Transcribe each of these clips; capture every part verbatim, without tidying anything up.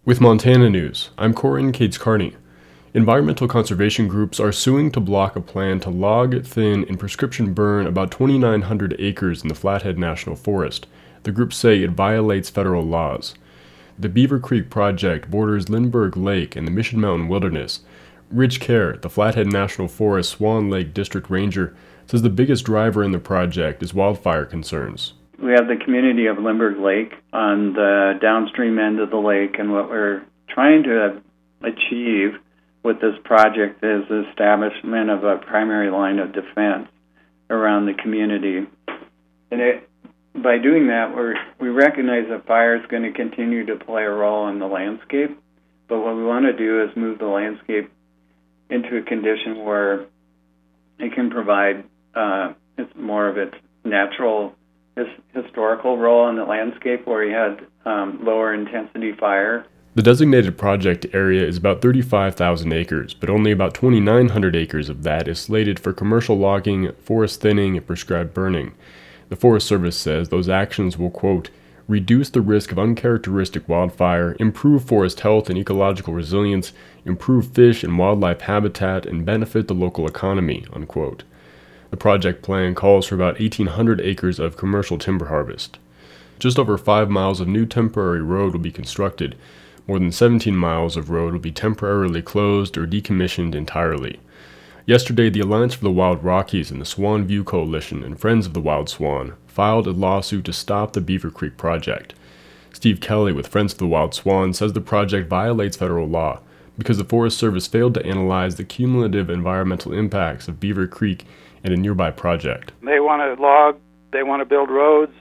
With Montana News, I'm Corin Cates-Carney. Environmental conservation groups are suing to block a plan to log, thin, and prescription burn about twenty-nine hundred acres in the Flathead National Forest. The groups say it violates federal laws. The Beaver Creek project borders Lindbergh Lake and the Mission Mountain Wilderness. Rich Kerr, the Flathead National Forest Swan Lake District Ranger, says the biggest driver in the project is wildfire concerns. We have the community of Lindbergh Lake on the downstream end of the lake, and what we're trying to achieve with this project is the establishment of a primary line of defense around the community. And it, by doing that, we're, we recognize that fire is going to continue to play a role in the landscape, but what we want to do is move the landscape into a condition where it can provide uh, it's more of its natural his historical role in the landscape where he had um, lower intensity fire. The designated project area is about thirty-five thousand acres, but only about twenty-nine hundred acres of that is slated for commercial logging, forest thinning, and prescribed burning. The Forest Service says those actions will, quote, reduce the risk of uncharacteristic wildfire, improve forest health and ecological resilience, improve fish and wildlife habitat, and benefit the local economy, unquote. The project plan calls for about eighteen hundred acres of commercial timber harvest. Just over five miles of new temporary road will be constructed. More than seventeen miles of road will be temporarily closed or decommissioned entirely. Yesterday, the Alliance for the Wild Rockies and the Swan View Coalition and Friends of the Wild Swan filed a lawsuit to stop the Beaver Creek project. Steve Kelly with Friends of the Wild Swan says the project violates federal law because the Forest Service failed to analyze the cumulative environmental impacts of Beaver Creek and a nearby project. They want to log, they want to build roads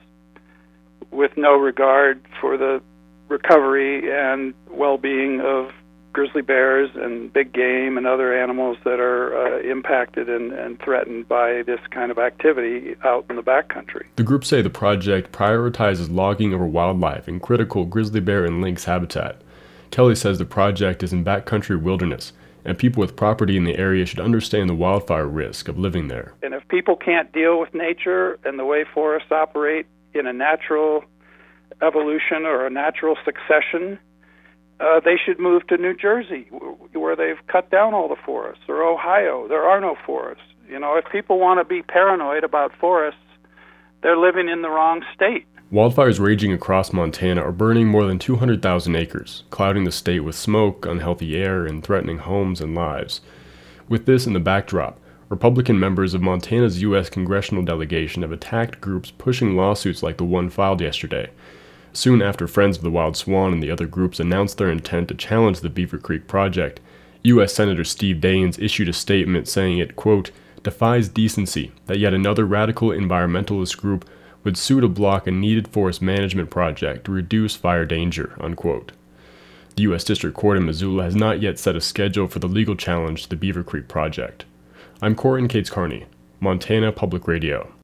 with no regard for the recovery and well-being of grizzly bears and big game and other animals that are uh, impacted and, and threatened by this kind of activity out in the backcountry. The group say the project prioritizes logging over wildlife in critical grizzly bear and lynx habitat. Kelly says the project is in backcountry wilderness, and people with property in the area should understand the wildfire risk of living there. And if people can't deal with nature and the way forests operate in a natural evolution or a natural succession, uh, they should move to New Jersey, where they've cut down all the forests, or Ohio. There are no forests. You know, if people want to be paranoid about forests, they're living in the wrong state. Wildfires raging across Montana are burning more than two hundred thousand acres, clouding the state with smoke, unhealthy air, and threatening homes and lives. With this in the backdrop, Republican members of Montana's U S congressional delegation have attacked groups pushing lawsuits like the one filed yesterday. Soon after Friends of the Wild Swan and the other groups announced their intent to challenge the Beaver Creek project, U S Senator Steve Daines issued a statement saying it, quote, defies decency that yet another radical environmentalist group would sue to block a needed forest management project to reduce fire danger, unquote. The U S District Court in Missoula has not yet set a schedule for the legal challenge to the Beaver Creek project. I'm Corin Cates-Carney, Montana Public Radio.